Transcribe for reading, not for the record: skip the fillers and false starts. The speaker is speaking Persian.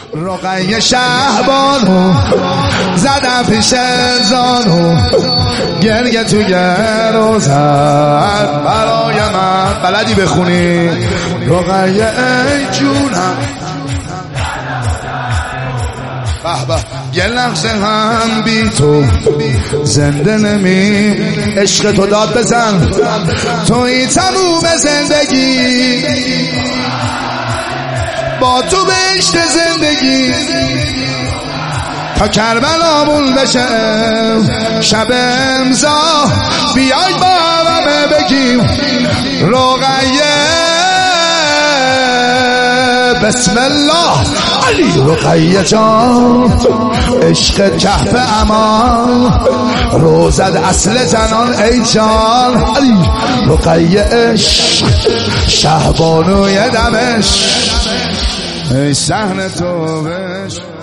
رقیه شهبانو زدم پیش زانو گرگه تو گرو زد برای من. بلدی بخونی رقیه ای جونم یه لحظه هم بی تو زنده نمی عشق تو داد بزن توی تموم زندگی با تو بهشت زندگی تا کربلامون بشه شب امضا بیای با همه بگیم رقیه بسم الله علی رقیه جان عشق کهف امان روزد اصل زنان ای جان علی رقیه عشق شهبانوی دمشق ای صحن تو بش